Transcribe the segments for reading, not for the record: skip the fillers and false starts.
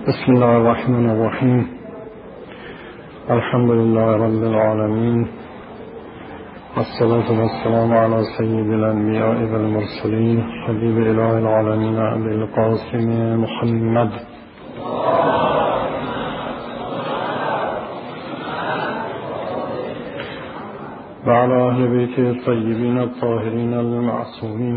بسم الله الرحمن الرحیم. الحمد لله رب العالمین، والصلاة والسلام على سید الانبیاء والمرسلین، حبیب اله العالمین ابی القاسم محمد و علی اهل بیت الطیبین الطاهرین المعصومین.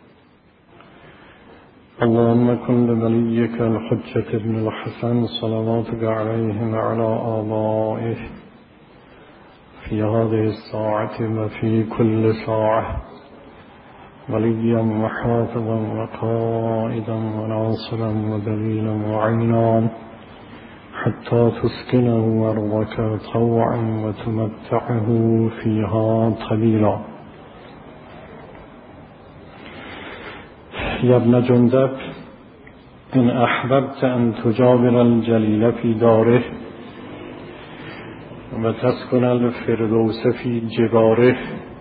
اللهم كن لوليك الحجة ابن الحسن صلواتك عليه وعلى آبائه في هذه الساعة وفي كل ساعة وليا وحافظا وقائدا وناصرا ودليلا وعينا حتى تسكنه أرضك طوعا وتمتعه فيها طويلا. يا ابن جندب، إن أحببت أن تجاور الجليل في داره وتسكن الفردوس في جباره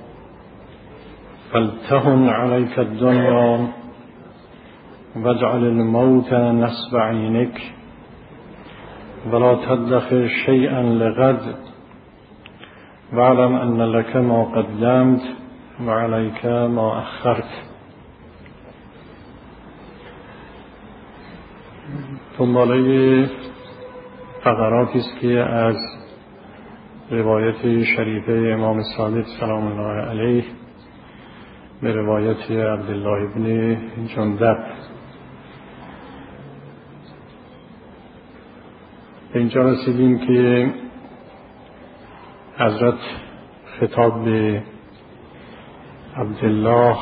فلتهن عليك الدنيا واجعل الموت نصب عينك ولا تدخر شيئا لغد واعلم أن لك ما قدمت وعليك ما أخرت. دنباله فقراتی است که از روایت شریفه امام صادق سلام الله علیه به روایت عبدالله ابن جندب. به اینجا رسیدیم که حضرت خطاب به عبدالله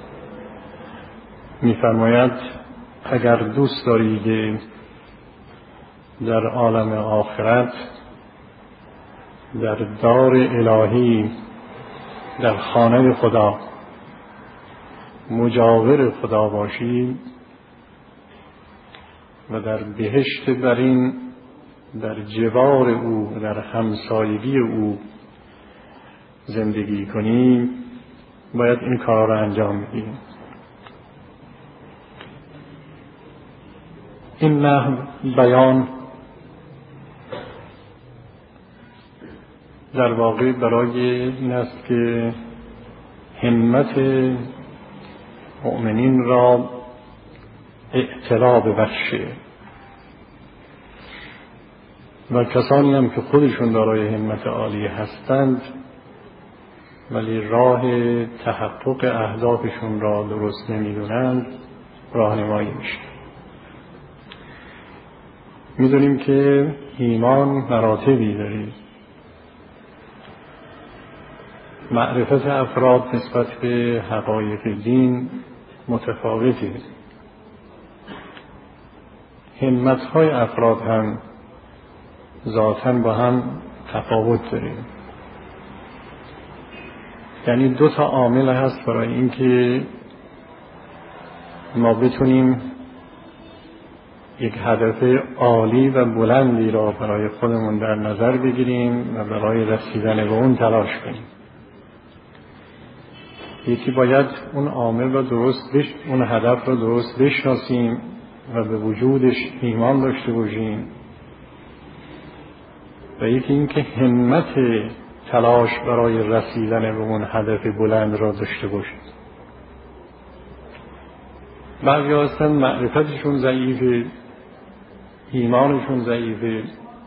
می‌فرماید اگر دوست داری که در عالم آخرت در دار الهی در خانه خدا مجاور خدا باشی و در بهشت برین در جوار او در همسایگی او زندگی کنی باید این کار را انجام بدی. این نحو بیان در واقع برای این است که همت مؤمنین را اعتلا ببخشه و کسانی هم که خودشون دارای همت عالی هستند ولی راه تحقق اهدافشون را درست نمیدونند راهنمایی میشه. میدونیم که ایمان مراتبی داره. معرفت افراد نسبت به حقایق دین متفاوته. همت‌های افراد هم ذاتاً با هم تفاوت داره. یعنی دو تا عامل هست برای اینکه ما بتونیم یک هدف عالی و بلندی را برای خودمون در نظر بگیریم و برای رسیدن به اون تلاش کنیم. یکی باید اون عامل را اون هدف را درست بشناسیم و به وجودش ایمان داشته باشیم و یکی این که همت تلاش برای رسیدن به اون هدف بلند را داشته باشیم. بعضی هستن معرفتشون ضعیفه، ایمانشون ضعیفه.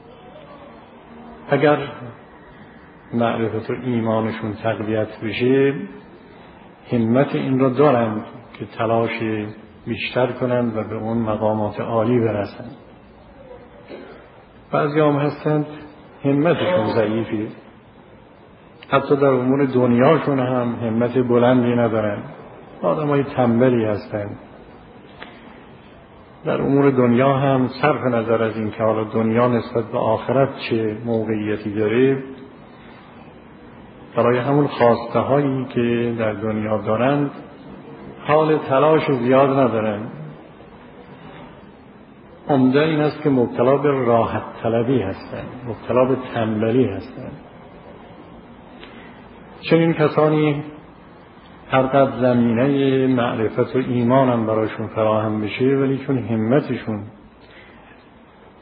اگر معرفت و ایمانشون تقویت بشه همت این را دارند که تلاش بیشتر کنند و به اون مقامات عالی برسند. بعضی هم هستند همتشون ضعیفه، حتی در امور دنیاشون هم همت بلندی ندارند، آدمای تنبلی هستند. در امور دنیا هم صرف نظر از این که حالا دنیا نسبت به آخرت چه موقعیتی داره، برای همون خواسته هایی که در دنیا دارند حال تلاش زیاد ندارند. عمده این است که مبتلا به راحت طلبی هستند، مبتلا به تنبلی هستند. چنین کسانی هر قدر زمینه معرفت و ایمان هم براشون فراهم بشه ولی چون همتشون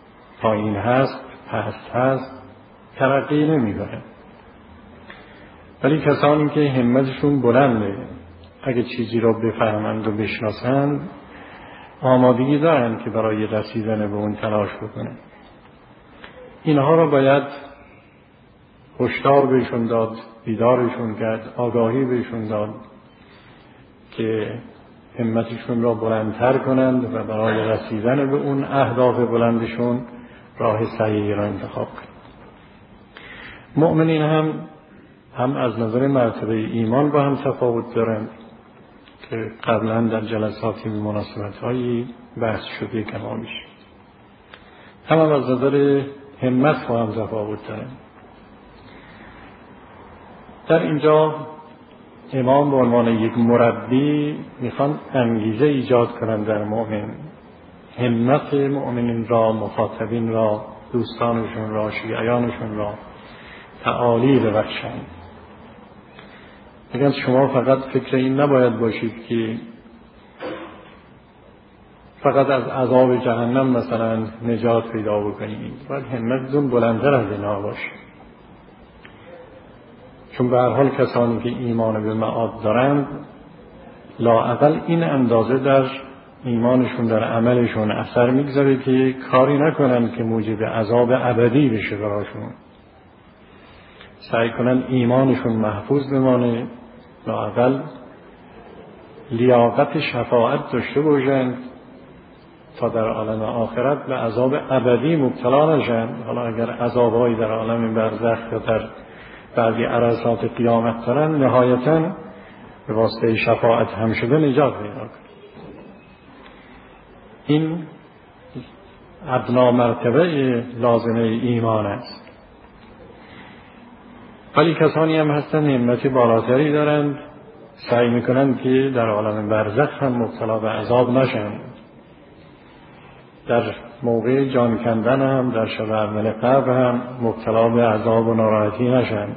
پایین هست، پست هست، ترقی نمی‌کنه. ولی کسانی که همتشون بلنده، اگه چیزی را بفهمند و بشناسند، آمادگی دارند که برای رسیدن به اون تلاش بکنند. اینها را باید هشدار بهشون داد، بیدارشون کرد، آگاهی بهشون داد که همتشون را بلندتر کنند و برای رسیدن به اون اهداف بلندشون راه صحیحی را انتخاب کنند. مؤمنین هم از نظر مرتبه ایمان با هم تفاوت دارند که قبلا در جلساتی به مناسبت‌هایی بحث شده کمابیش، هم از نظر همت با هم تفاوت دارند. در اینجا امام به عنوان یک مربی میخوان انگیزه ایجاد کنند در مؤمن، همت مؤمنین را، مخاطبین را، دوستانشون را، شیعیانشون را تعالی ببخشند. میگن شما فقط فکر این نباید باشید که فقط از عذاب جهنم مثلا نجات پیدا بکنید، باید همتتون بلندتر از اینها باشه. چون به هر حال کسانی که ایمان به معاد دارند لااقل این اندازه در ایمانشون، در عملشون اثر میگذاره که کاری نکنند که موجب عذاب ابدی بشه براشون. سعی کنند ایمانشون محفوظ بمانه، لااقل لیاقت شفاعت داشته باشند تا در عالم آخرت به عذاب ابدی مبتلا نشند. حالا اگر عذابهایی در عالم برزخ یا در بعضی عرصات قیامت دارن، نهایتاً به واسطه شفاعت هم شده نجات پیدا کنند. این ادنا مرتبه لازمه ایمان است. ولی کسانی هم هستند همت بالاتری دارند، سعی میکنند که در عالم برزخ هم مبتلا به عذاب نشند، در موقع جان کندن هم، در شب اول قبر هم مبتلا به عذاب و ناراحتی نشند.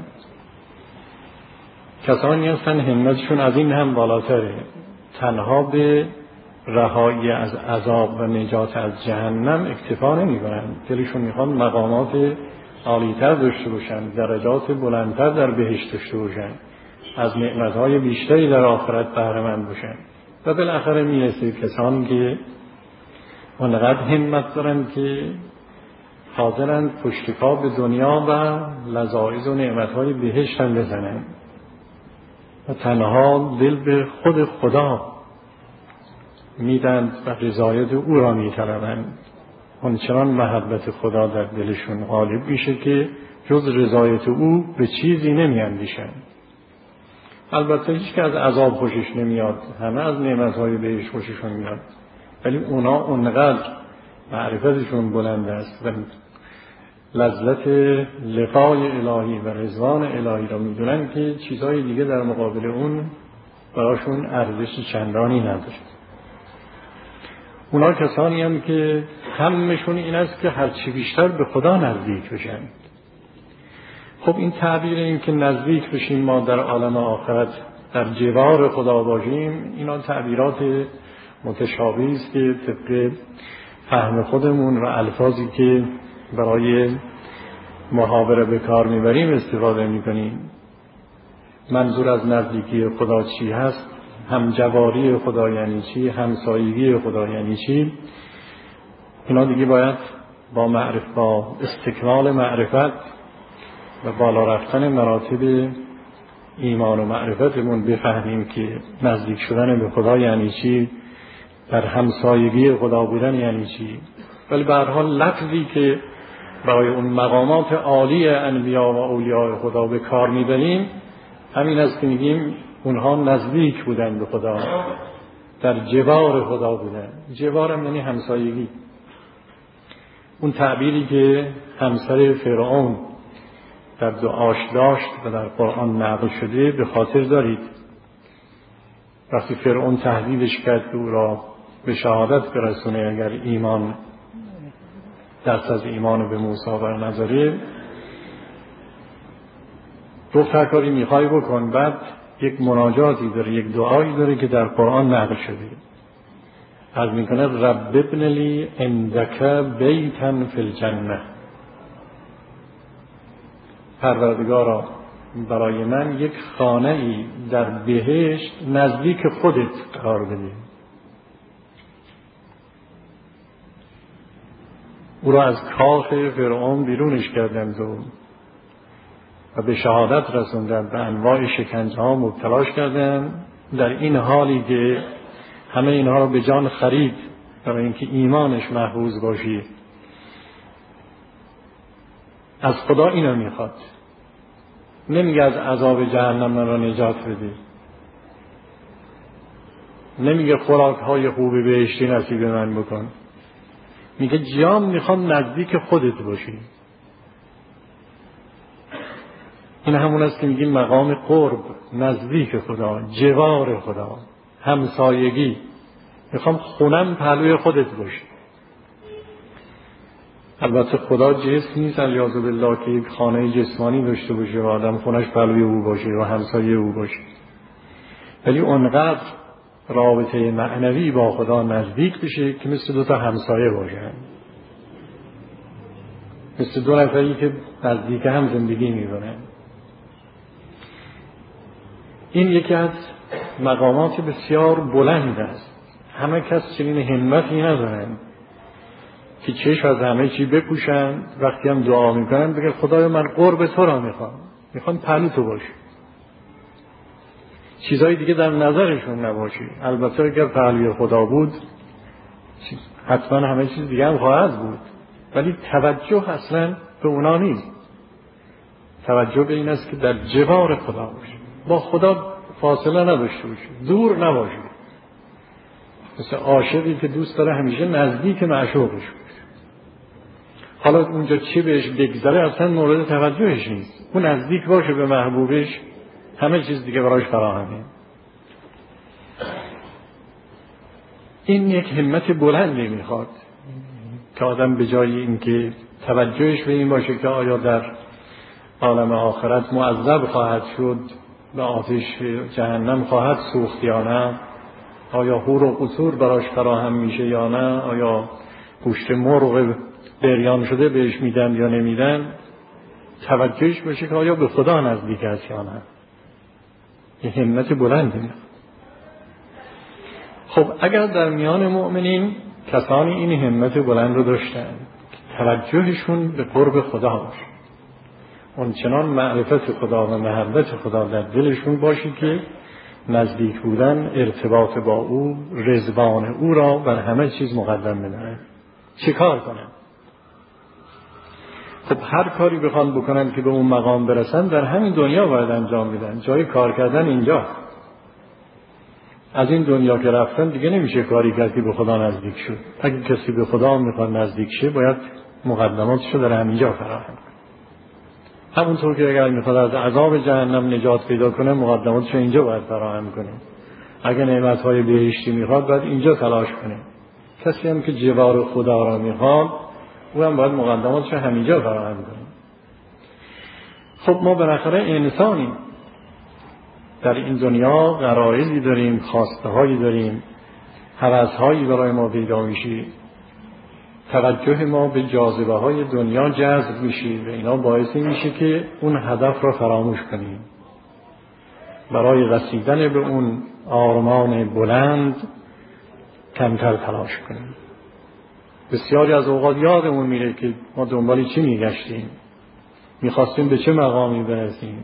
کسانی هستند همتشون از این هم بالاتره، تنها به رهایی از عذاب و نجات از جهنم اکتفا نمی‌کنند، دلشون میخوان مقامات عالی‌تر داشته باشند، درجات بلندتر در بهشت داشته باشند، از نعمت‌های بیشتری در آخرت بهره‌مند باشند. و بالاخره میرسه کسانی که اونقدر همت دارند که حاضرند پشتکار به دنیا و لذایذ و نعمت‌های بهشت هم بزنند و تنها دل به خود خدا میدند و رضایت او را میطلبند. اونچنان محبت خدا در دلشون غالب میشه که جز رضایت او به چیزی نمیاندیشند. البته هیچ که از عذاب خوشش نمیاد، همه از نعمت‌های بهشت خوششون میاد، ولی اونا اونقدر معرفتشون بلند است و لذت لقای الهی و رضوان الهی را میدونن که چیزهای دیگه در مقابل اون براشون ارزش چندانی نداره. اونا کسانی هم که همشون این است که هرچی بیشتر به خدا نزدیک بشن. خب این تعبیر این که نزدیک بشیم ما در عالم آخرت در جوار خدا باشیم، اینا تعبیرات متشابهی است که طبق فهم خودمون و الفاظی که برای محاوره به کار میبریم استفاده میکنیم. منظور از نزدیکی خدا چی هست؟ همجواری خدا یعنی چی؟ همسایگی خدا یعنی چی؟ اینا دیگه باید با استکمال معرفت و بالا رفتن مراتب ایمان و معرفتمون بفهمیم که نزدیک شدن به خدا یعنی چی، در همسایگی خدا بودن یعنی چی. ولی به هر حال لفظی که برای اون مقامات عالی انبیا و اولیاء خدا به کار میبریم همین است که میگیم اونها نزدیک بودن به خدا، در جوار خدا بودن. جوارم یعنی همسایگی. اون تعبیری که همسر فرعون در دعاش داشت و در قرآن نقل شده به خاطر دارید. وقتی فرعون تهدیدش کرد که او را به شهادت برسونه اگر ایمان دست از ایمان به موسی بر نذاره، گفت هر کاری میخوای بکن. بعد یک مناجاتی داره، یک دعایی داره که در قرآن نقل شده. عرض میکنه رب ابن لی عندک بیتا فی الجنه، پروردگارا برای من یک خانه ای در بهشت نزدیک خودت قرار بده. او را از کاخ فرعون بیرونش کردند و به شهادت رسوندند، به انواع شکنجه ها مبتلاش کردند، در این حالی که همه اینها را به جان خرید برای اینکه ایمانش محفوظ باشی. از خدا اینو میخواد، نمیگه از عذاب جهنم من را نجات بده، نمیگه خوراک های خوبی بهشتی نصیب من بکن، میگه جام میخوام نزدیک خودت باشی. این همون است که میگیم مقام قرب، نزدیک خدا، جوار خدا، همسایگی. میخوام خونم پهلوی خودت باشی. البته خدا جسم نیست علیاذ بالله که یک خانه جسمانی داشته باشه و آدم خونش پهلوی او باشه و همسایه او باشه، ولی اونقدر رابطه معنوی با خدا نزدیک بشه که مثل دو تا همسایه باشن، مثل دو نفری که نزدیک هم زندگی میکنن. این یکی از مقامات بسیار بلند است. همه کس چنین همتی ندارن که چشم از همه چی بپوشن، وقتی هم دعا میکنن بگن خدایا من قرب تو را میخوام پهلو تو باشی، چیزهای دیگه در نظرشون نباشی. البته اگر پهلوی خدا بود حتما همه چیز دیگه هم خواهد بود، ولی توجه اصلا به اونا نیست. توجه به این است که در جوار خدا باشی، با خدا فاصله نداشته باشی، دور نباشی، مثل عاشقی که دوست داره همیشه نزدیک معشوقش باشه. حالا اونجا چی بهش بگذره اصلا مورد توجهش نیست، اون نزدیک باشه به محبوبش، همه چیز دیگه براش فراهمه. این یک همت بلندی میخواد که آدم به جای اینکه توجهش به این باشه که آیا در عالم آخرت معذب خواهد شد، به آتش جهنم خواهد سوخت یا نه، آیا حور و قصور براش فراهم میشه یا نه، آیا گوشت مرغ بریان شده بهش میدن یا نمیدن، توجهش بشه که آیا به خدا نزدیک است یا نه. یه همت بلندی. خب اگر در میان مؤمنین کسانی این همت بلند رو داشتن، توجهشون به قرب خدا باشه، اون چنان معرفت خدا و محبت خدا در دلشون باشه که نزدیک بودن، ارتباط با او، رضوان او را بر همه چیز مقدم بدارن. چه کار کنن؟ خب هر کاری بخوان بکنن که به اون مقام برسن در همین دنیا باید انجام بدن. جای کار کردن اینجا. از این دنیا که رفتن دیگه نمیشه کاری کرد که به خدا نزدیک شد. اگه کسی به خدا میخواد نزدیک شه باید مقدماتش رو در همینجا فراهم کنه. همونطور که اگر میخواد از عذاب جهنم نجات پیدا کنه مقدماتش رو اینجا باید فراهم کنه. اگه نعمتهای بهشتی میخواد باید اینجا تلاش کنه. کسی هم که جوار خدا را میخواد او هم باید مقدماتش رو همینجا فراهم کنه. خب ما بالاخره انسانیم، در این دنیا غرایزی داریم، خواسته هایی داریم، هوس هایی برای ما پیدا میشه، توجه ما به جاذبه های دنیا جذب میشه و اینا باعث میشه که اون هدف را فراموش کنیم. برای رسیدن به اون آرمان بلند کمتر تلاش کنیم. بسیاری از اوقات یادمون میره که ما دنبال چی میگشتیم، میخواستیم به چه مقامی برسیم.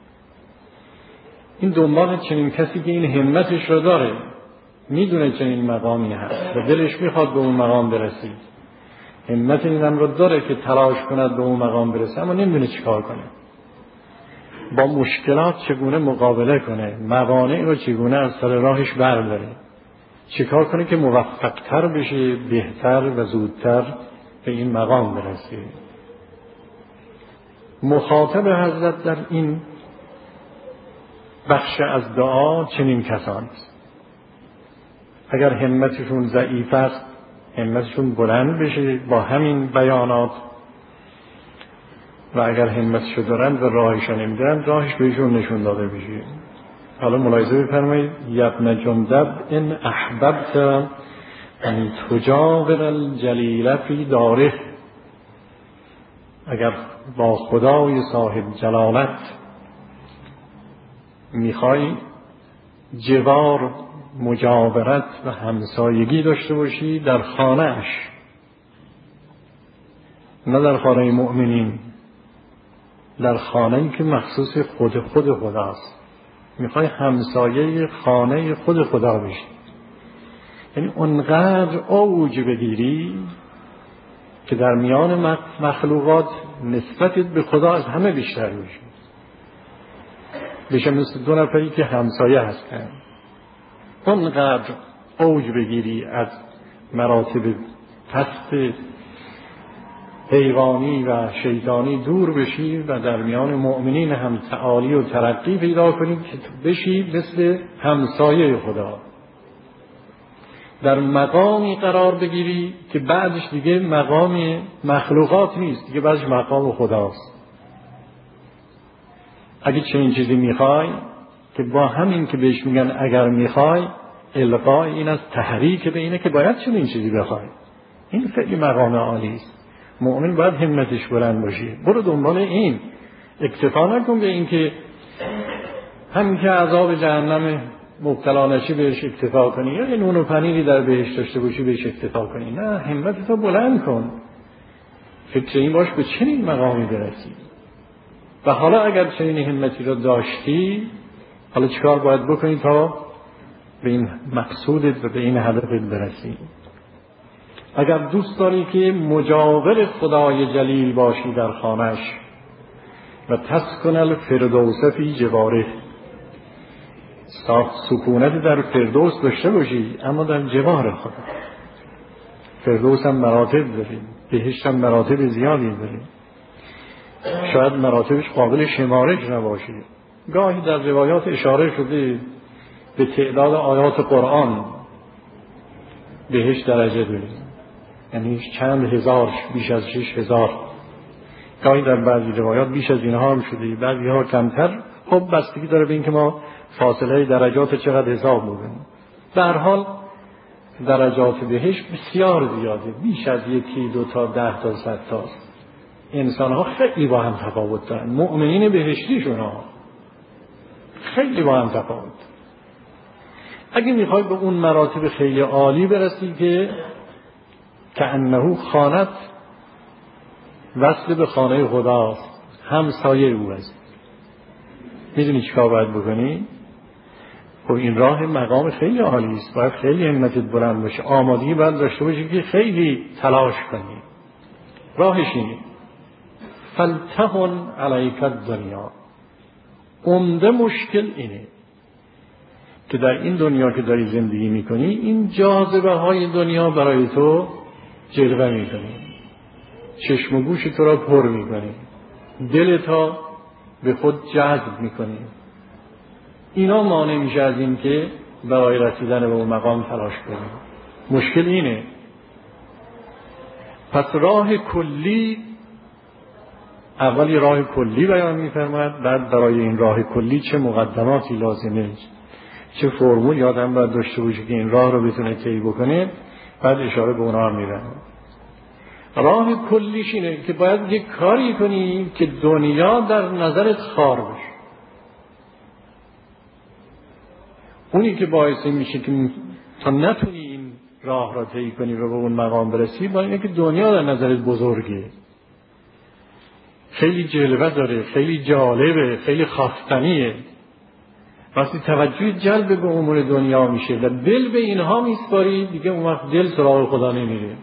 این دنبال چنین کسی که این همتش رو داره، میدونه چنین مقامی هست و دلش میخواد به اون مقام برسه، همت اینم رو داره که تلاش کند به اون مقام برسه، اما نمیدونه چی کار کنه، با مشکلات چگونه مقابله کنه، موانع رو چگونه از سر راهش برداره، چی کار کنه که موفق‌تر بشه، بهتر و زودتر به این مقام برسه. مخاطب حضرت در این بخش از دعا چنین کسانی است. اگر همتشون ضعیف است همتشون بلند بشه با همین بیانات، و اگر همتشو دارن و راهشو نمیدن راهش بهشون نشون داده بشه. حالا ملاحظه بفرمایید، یبن جندب ان احببت یعنی تجاور الجلیل فی داره، اگر با خدای صاحب جلالت میخوای جوار، مجاورت و همسایگی داشته باشی در خانه‌اش، نه در خانه مؤمنین، در خانه‌ای که مخصوص خود خداست. میخوای همسایه خانه خود خدا بشی، یعنی اونقدر اوج بگیری که در میان مخلوقات نسبتت به خدا از همه بیشتر بشی، بشه مثل دو نفری که همسایه هستن. اونقدر اوج بگیری، از مراتب پست حیوانی و شیطانی دور بشی و در میان مؤمنین هم تعالی و ترقی پیدا کنی که بشی مثل همسایه خدا، در مقامی قرار بگیری که بعدش دیگه مقام مخلوقات نیست، دیگه بعدش مقام خداست. اگه چنین چیزی میخوای، که با همین که بهش میگن اگر میخوای، القای این از تحریک به اینه که باید چنین چیزی بخوای. این خیلی مقام عالی است. مؤمن باید همتش بلند باشه، برو دنبال این، اکتفا نکن به این که همین که عذاب جهنم مبتلا نشی بهش اکتفا کنی، یا یه نون و پنیری در بهش داشته باشی بهش اکتفا کنی. نه، همتتو بلند کن، فکر این باش به چنین مقامی برسی. و حالا اگر چنین همتی رو داشتی، حالا چیکار باید بکنی تا به این مقصودت و به این هدفت برسی؟ اگر دوست داری که مجاور خدای جلیل باشی در خانه‌اش و تسکن الفردوس فی جواره، سکونت در فردوس داشته باشی اما در جوار خدا. فردوس هم مراتب داره، بهشت هم مراتب زیادی داره، شاید مراتبش قابل شمارش نباشه. گاهی در روایات اشاره شده به تعداد آیات قرآن بهشت درجه داره، یعنی چند هزار، بیش از 6,000. گاهی در بعضی روایات بیش از اینها هم شده، بعضی ها کمتر. خب بستگی داره به این که ما فاصله درجات چقدر حساب بکنیم. به هر حال درجات بهشت بسیار زیاده، بیش از 1، 2 تا 10 تا 100 تاست. انسان ها خیلی با هم تفاوت دارن، مؤمنین بهشتیشون ها خیلی با هم تفاوت. اگه میخوای به اون مراتب خیلی عالی برسی که انه خانت وصل به خانه خداست، همسایه او است، میدونی چیکار باید بکنی؟ خب این راه مقام خیلی عالی است، باید خیلی همتت بلند باشه، آمادگی باید داشته باشی که خیلی تلاش کنی. راهش اینه: فلتهن علیک الدنیا. عمده مشکل اینه که در این دنیا که داری زندگی میکنی، این جاذبه های دنیا برای تو جلوه میکنی، چشم و گوش تو را پر میکنی، دل تا به خود جذب میکنی. اینا مانع میشه از این که برای رسیدن به اون مقام تلاش کنی. مشکل اینه. پس راه کلی، اولی راه کلی بیان میفرماید، بعد برای این راه کلی چه مقدماتی لازمه، چه فرمول آدم باید داشته باشه که این راه رو بتونه طی بکنه، بعد اشاره به اونها میرن. راه کلیش اینه که باید یک کاری کنی که دنیا در نظرت خار بشه. اونی که باعث میشه که تا نتونی این راه را طی کنی و به اون مقام برسی، با اینه که دنیا در نظرت بزرگه، خیلی جلوه داره، خیلی جالبه، خیلی خواستنیه. وقتی توجه جلب به امور دنیا میشه و دل به اینها میسپاری، دیگه اون وقت دل سراغ خدا نمیره،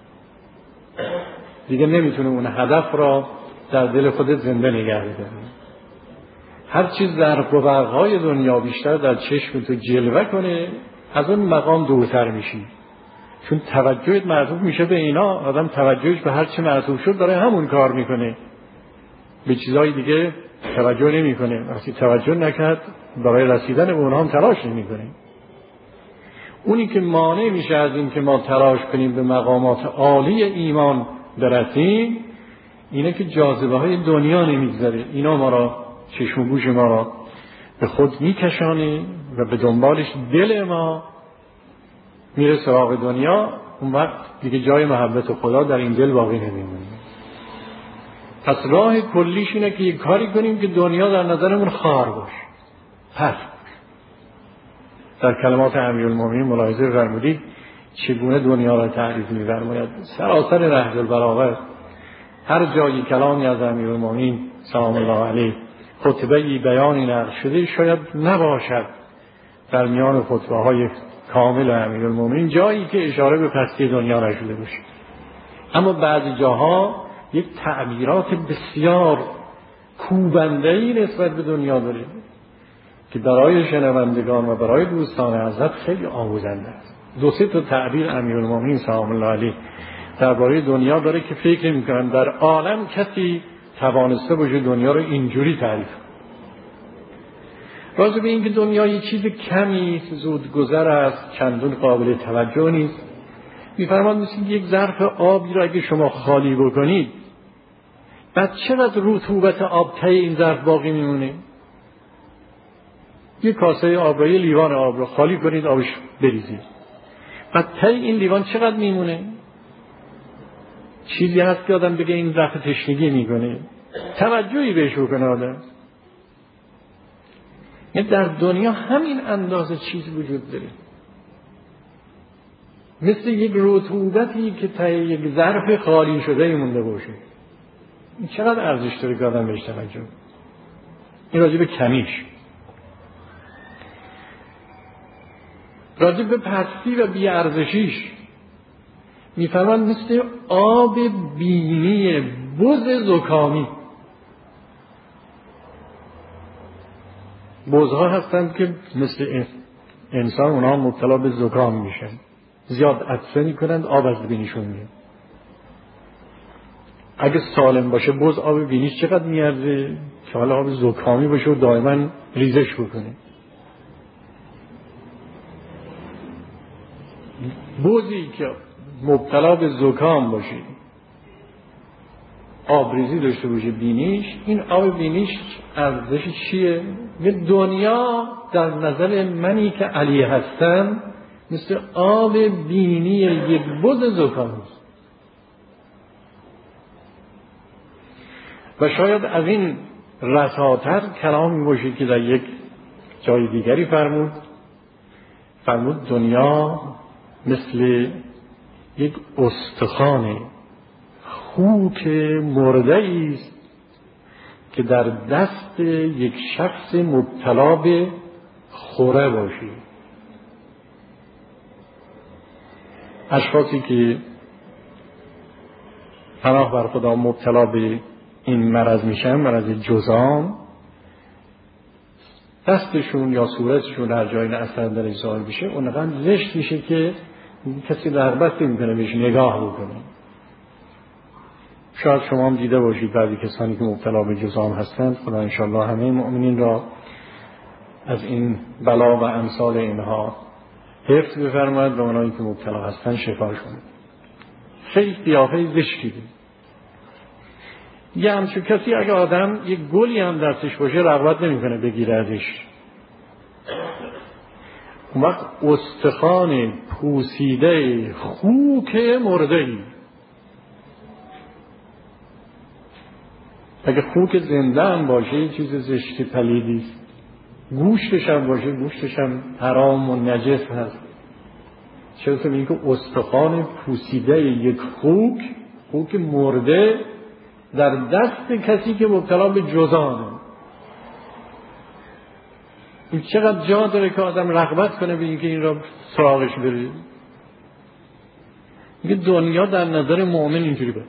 دیگه نمیتونه اون هدف را در دل خودت زنده نگه داره. هر چیز زرق و برق‌های دنیا بیشتر در چشم تو جلوه کنه، از اون مقام دورتر میشی، چون توجهت معطوف میشه به اینا. آدم توجهش به هر چی معطوف شد داره همون کار میکنه، به چیزای دیگه توجه نمیکنه. وقتی توجه نکرد برای رسیدن به اونها هم تلاش نمیکنه. اونی که مانع میشه از این که ما تلاش کنیم به مقامات عالی ایمان برسیم، اینه که جاذبه های دنیا نمیگذاره. اینا ما را، چشم و گوش ما را به خود میکشانه و به دنبالش دل ما میره سراغ دنیا، اون وقت دیگه جای محبت خدا در این دل باقی نمیمونه. پس راه کلیش اینه که یک کاری کنیم که دنیا در نظرمون خار باشه، پس در کلمات امیرالمومنین ملاحظه فرمودید چگونه دنیا را تعریف می‌فرماید. سراسر نهج البلاغه هر جایی کلامی از امیرالمومنین سلام الله علیه خطبه‌ای بیانی نقل شده شاید نباشد در میان خطبه‌های کامل امیرالمومنین جایی که اشاره به پستی دنیا نشده باشه، اما بعضی جاها یک تعبیرات بسیار کوبنده‌ای نسبت به دنیا داره که برای شنوندگان و برای دوستان حضرت خیلی آموزنده است. دو سه تا تعبیر امیرالمومنین سلام الله علیه درباره دنیا داره که فکر می‌کنم در عالم کسی توانسته باشه دنیا رو اینجوری تعریف کنه. راجع به این که دنیا یه چیز کمی زود گذر است، چندون قابل توجه نیست، می‌فرماد مثل یک ظرف آبی را اگه شما خالی بکنید بعد چقدر رطوبت آب ته این ظرف باقی میمونه؟ یک کاسه آب را، یک لیوان آب را خالی کنید، آبش بریزید، بعد ته این لیوان چقدر میمونه؟ چیزی هست که آدم بگه این رفع تشنگی میکنه، توجهی بهش بکنه آدم. یعنی در دنیا همین اندازه چیز وجود داره، مثل یک رطوبتی که ته یک ظرف خالی شده مونده باشه. این چقدر ارزش داره که آدم بهش توجه. این راجع به کمیش. راجع به پستی و بی‌ارزشیش میفرمان مثل آب بینی بز زکامی. بزها هستند که مثل انسان اونها مبتلا به زکام میشن، زیاد عطسه میکنند، آب از بینیشون میاد. اگه سالم باشه بز آب بینیش چقدر میارزه که حالا آب زکامی باشه و دائما ریزش بکنه. بزی که مبتلا به زکام باشه، آبریزی داشته باشه بینیش، این آب بینیش ارزش چیه؟ به دنیا در نظر منی که علی هستم مثل آب بینی یک بز زکام است. و شاید از این رساتر کلامی باشه که در یک جای دیگری فرمود دنیا مثل یک استخوان خوک مرده است که در دست یک شخص مبتلا به خوره باشی. اشخاصی که پناه بر خدا مبتلا به این مرض میشن، مرض جذام، دستشون یا صورتشون هر جایی اثر در ظاهر بشه اونقدر زشت میشه که کسی رغبت نمیکنه بهش نگاه بکنه. شاید شما هم دیده باشید بعضی کسانی که مبتلا به جذام هستند، خدا انشالله همه مؤمنین را از این بلا و امثال اینها حفظ بفرماید و اونایی که مبتلا هستند شفاشون. خیلی قیافه زشتی دید. یه همچون کسی اگه آدم یک گلی هم دستش باشه رغبت نمیکنه بگیره ازش. اون وقت استخوان پوسیده خوک مرده‌ای، اگه خوک زنده هم باشه یه چیز زشتی پلیدیست، گوشتش هم باشه گوشتش هم حرام و نجس هست. چرا تو میگی که استخوان پوسیده یک خوک مرده در دست کسی که مبتلا به جذامه، این چقدر جا داره که آدم رغبت کنه به اینکه این را سراغش بره. میگه دنیا در نظر مؤمن اینجوری باشه،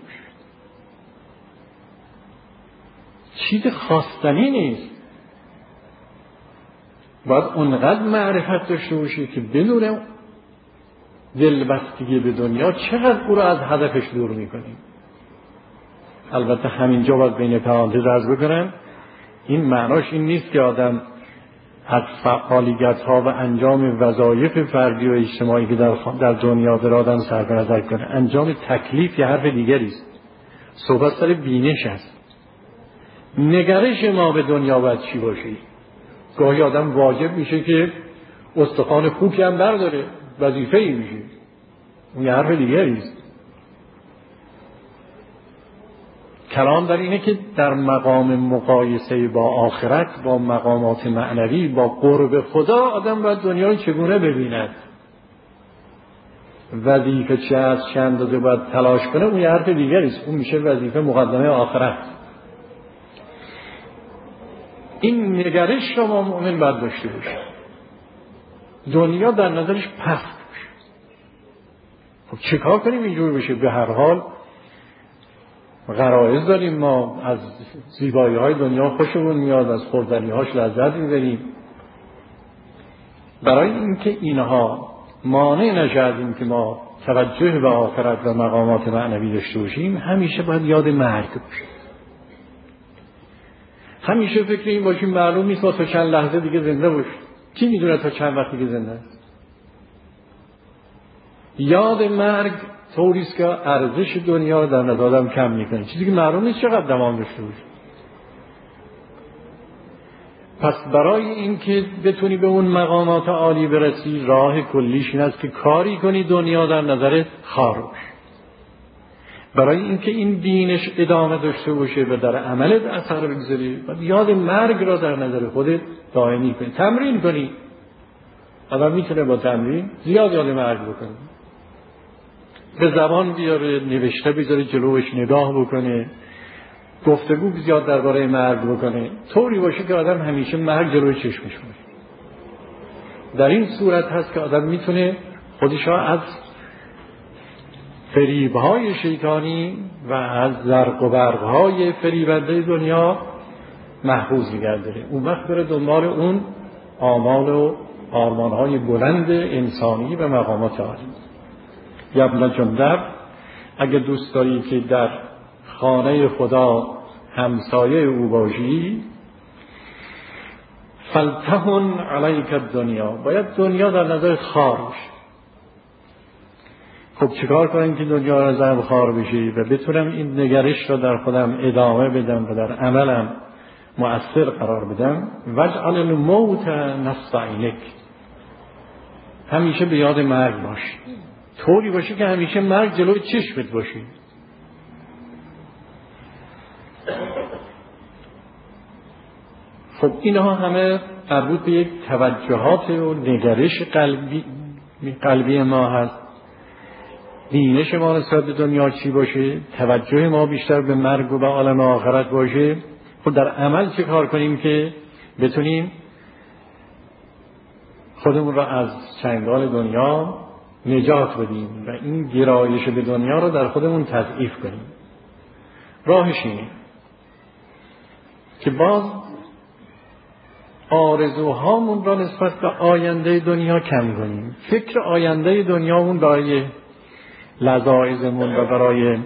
چیز خواستنی نیست. باید اونقدر معرفت داشته باشه که بدونه دلبستگی به دنیا چقدر او را از هدفش دور میکنیم. البته همینجا باید بین پرانتز عرض بکنم این معناش این نیست که آدم از فعالیت ها و انجام وظایف فردی و اجتماعی که در دنیا داره آدم صرف نظر کنه. انجام تکلیف یه حرف دیگری است. صحبت سر بینش است. نگرش ما به دنیا باید چی باشه؟ گاهی آدم واجب میشه که استخوان خوکی هم برداره، وظیفه‌ای میشه. اون یه حرف دیگری است. کلام در اینه که در مقام مقایسه با آخرت، با مقامات معنوی، با قرب خدا، آدم باید دنیا رو چگونه ببیند، وظیفه چه از چه اندازه باید تلاش کنه. اون یه حرف دیگری است. اون میشه وظیفه مقدمه آخرت. این نگرش شما مؤمن باید داشته باشه. دنیا در نظرش پست باشه. خب چه کار کنیم اینجور بشه؟ به هر حال غرایز داریم، ما از زیبایی های دنیا خوشمون میاد، از خوردنی هاش لذت میبریم. برای اینکه اینها مانع نشه از این که ما توجه به آخرت و مقامات معنوی داشته باشیم، همیشه باید یاد مرگ باشیم. همیشه فکر این باشیم معلوم نیست ما تا چند لحظه دیگه زنده باشیم. کی میدونه تا چند وقت دیگه زنده است؟ یاد مرگ طوریست که ارزش دنیا رو در نظر آدم کم میکنه، چیزی که معلوم نیست چقدر دوام داشته باشه. پس برای اینکه بتونی به اون مقامات عالی برسی، راه کلیش این است که کاری کنی دنیا در نظرت خار باشه. برای اینکه این دینش ادامه داشته باشه و در عملت اثر بگذاری، باید یاد مرگ را در نظر خودت دائمی کنی، تمرین کنی. آدم میتونه با تمرین زیاد یاد مرگ بکنه، به زبان بیاره، نوشته بذاره جلوش، نگاه بکنه، گفتگو زیاد درباره مرگ بکنه، طوری باشه که آدم همیشه مرگ جلوی چشمش باشه. در این صورت هست که آدم میتونه خودش را از فریب‌های شیطانی و از زرق و برق‌های فریبنده دنیا محفوظ نگه داره. اون وقت بره دنبال اون آمال و آرمان‌های بلند انسانی و مقامات عالی. یا ابن جندب، اگه دوست داری که در خانه خدا همسایه او باشی، فلتهن علیک الدنیا، باید دنیا در نظر خار بشه. خب چیکار کنم که دنیا در نظر خار بشه و بتونم این نگرش رو در خودم ادامه بدم و در عملم مؤثر قرار بدم؟ واجعل الموت نصب عینک، همیشه به یاد مرگ باش، طوری باشه که همیشه مرگ جلوی چشمت باشه. خب اینها همه مربوط به یک توجهات و نگرش قلبی ما هست. بینش ما نسبت به دنیا چی باشه؟ توجه ما بیشتر به مرگ و به عالم آخرت باشه. خب در عمل چه کار کنیم که بتونیم خودمون را از چنگال دنیا نجات بدیم و این گرایش به دنیا رو در خودمون تضعیف کنیم؟ راهش اینه که باز آرزوهامون را نسبت به آینده دنیا کم کنیم. فکر آینده دنیامون برای لذایزمون و برای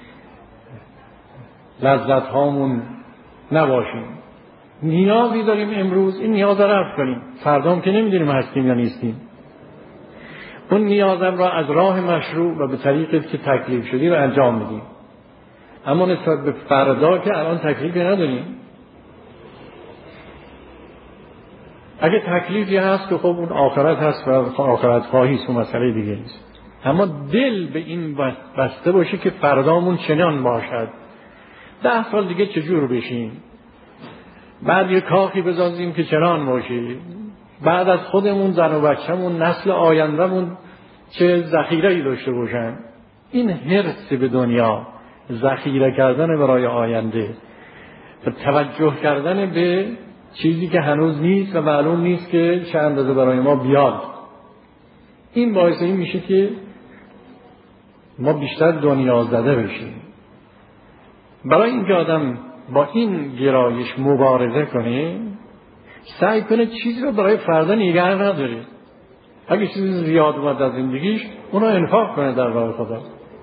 لذتهامون نباشیم. نیازی داریم امروز، این نیاز را رفع کنیم. فردا هم که نمیدونیم هستیم یا نیستیم. اون نیازم را از راه مشروع و به طریقی که تکلیف شدی رو انجام میدیم. اما نسبت به فردا که الان تکلیفی نداریم. اگه تکلیفی هست که خب اون آخرت هست و آخرت خواهی است، اون مسئله دیگه نیست. اما دل به این بسته باشه که فردامون چنان باشد. 10 سال دیگه چجور بشیم، بعد یه کاخی بسازیم که چنان باشه، بعد از خودمون زن و بچه‌مون نسل آیندهمون چه ذخیره‌ای داشته باشن. این حرص به دنیا، ذخیره کردن برای آینده و توجه کردن به چیزی که هنوز نیست و معلوم نیست که چه اندازه برای ما بیاد، این باعث این میشه که ما بیشتر دنیا زده بشیم. برای اینکه آدم با این گرایش مبارزه کنه، سعی کنه چیزی رو برای فردا نگه نداره. اگه چیزی زیاد اومد از زندگیش، اونو انفاق کنه در راه خدا.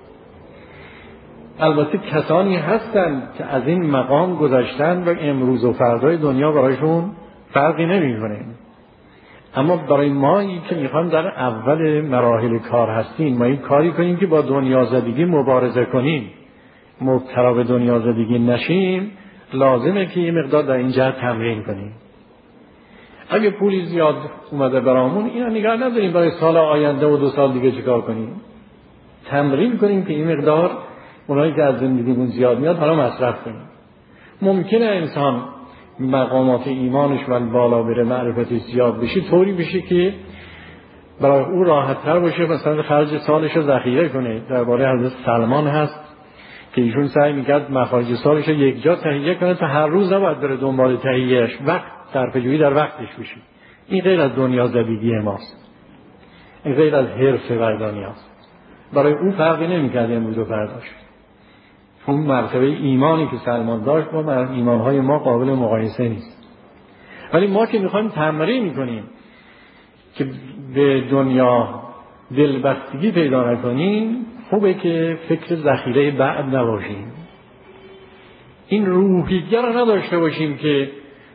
البته کسانی هستن که از این مقام گذشتن و امروز و فردای دنیا برایشون فرقی نمیکنه. اما برای مایی که میخوام در اول مراحل کار هستیم، ما این کاری کنیم که با دنیا زدگی مبارزه کنیم، مبتلا به دنیا زدگی نشیم، لازمه که یه مقدار در این جهت تمرین کنیم. اگه پولی زیاد اومده برامون، اینا نگاه نداریم برای سال آینده و 2 سال دیگه چیکار کنیم. تمرین کنیم که این مقدار اونایی که از زندگیمون زیاد میاد حالا مصرف کنیم. ممکنه انسان مقامات ایمانش و بالا بره، معرفتش زیاد بشه، طوری بشه که برای او راحت تر باشه مثلا خرج سالش رو ذخیره کنه. درباره حضرت سلمان هست که ایشون سعی میکرد مخارج سالش رو یک جا تهیه کنه تا هر روز نباید بره دنبال تهیهش، وقت صرفه‌جویی در وقتش بشه. این غیر از دنیا زدگی ماست، این غیر از حرص وردانی هست. برای او فرقی نمیکرد امروز و فرداش. اون مرتبه ایمانی که سلمان داشت با ایمانهای ما قابل مقایسه نیست. ولی ما که میخوایم تمرین کنیم که به دنیا دلبستگی پیدا نکنیم، خوبه که فکر ذخیره بعد نباشیم. این روحیه را نداشته باشیم که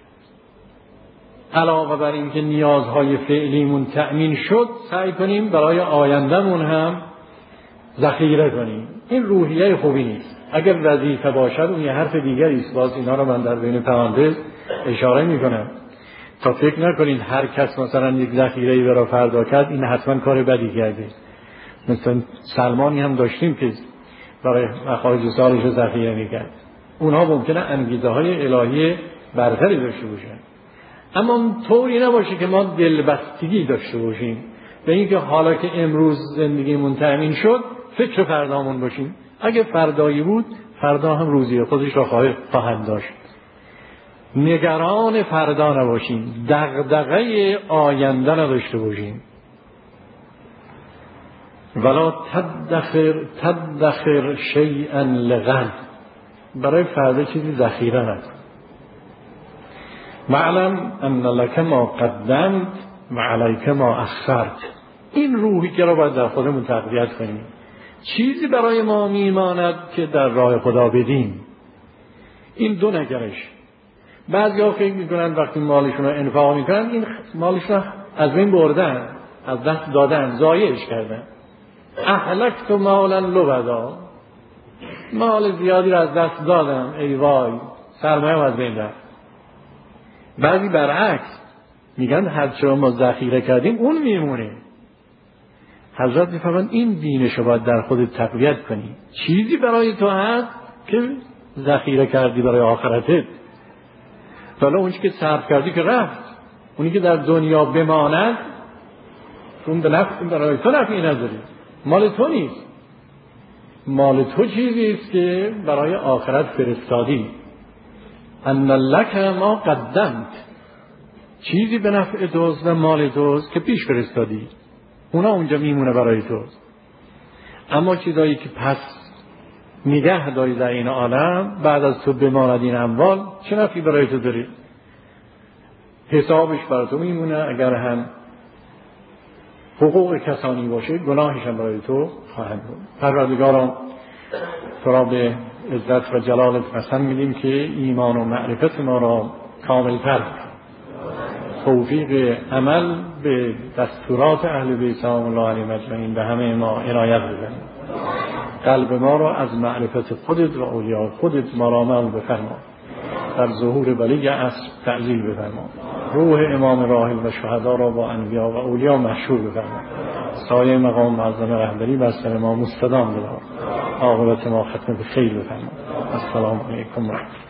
علاوه بر این که نیازهای فعلیمون تأمین شد، سعی کنیم برای آیندهمون هم ذخیره کنیم. این روحیه خوبی نیست. اگر وظیفه باشد اون یه حرف دیگری است. باز اینا رو من در بین پرانتز اشاره میکنم تا فکر نکنید هر کس مثلا یک ذخیره‌ای برای فردا کرد این حتما کار بدی کرده. مثلا سلمانی هم داشتیم که برای مخارج سالش ذخیره میکرد. اونها ممکنه انگیزه های الهی برتری داشته باشن، اما طوری نباشه که ما دلبستگی داشته باشیم به اینکه حالا که امروز زندگیمون تأمین شد فکر فردامون باشیم. اگه فردایی بود فردا هم روزی خودش را خواهد داشت. نگران فردا نباشیم، دغدغه آینده نداشته باشیم. ولا تدخر شیئا لغد، برای فردا چیزی ذخیره نکن. معلم ان لک ما قدمت و علیک ما اخرت. این روحی که را باید در خودمون تقویت کنیم. چیزی برای ما میماند که در راه خدا بدیم. این دو نگرش. بعضیا فکر میکنن وقتی مالشون رو انفاق میکنن این مالشون رو از بین بردن، از دست دادن، ضایعش کردن. اهلکت مالا لبدا، مال زیادی رو از دست دادم، ای وای، سرمایه از بین رفت. بعضی برعکس میگن هرچه ما ذخیره کردیم اون میمونه. حضرت میفرمایند این دینش رو باید در خودت تقویت کنی. چیزی برای تو هست که ذخیره کردی برای آخرتت، ولی اونی که صرف کردی که رفت. اونی که در دنیا بماند اون به نفع برای تو نفعی نداری، مال تو نیست. مال تو چیزی است که برای آخرت فرستادی. ان لک ما قدمت، چیزی به نفع توست و مال توست که پیش فرستادی، اونا اونجا میمونه برای تو. اما چیزایی که پس نگه داری در این عالم بعد از تو بماند این اموال، چه نفعی برای تو داری؟ حسابش برای تو میمونه. اگر هم حقوق کسانی باشه گناهش هم برای تو خواهد بود. پروردگارا تو را به عزت و جلالت قسم میدیم که ایمان و معرفت ما را کامل تر، توفیق عمل به دستورات اهل بیت سلام الله علیهم اجمعین به همه ما عنایت بده. قلب ما را از معرفت خودت و اولیاء خودت مرامل بفرما. در ظهور ولی عصر تعجیل بفرما. روح امام راحل و شهدا را با انبیا و اولیاء محشور بفرما. سایه مقام معظم رهبری بر سر ما مستدام بدار. عاقبت ما ختم به خیر بفرما. السلام علیکم و رحمت الله.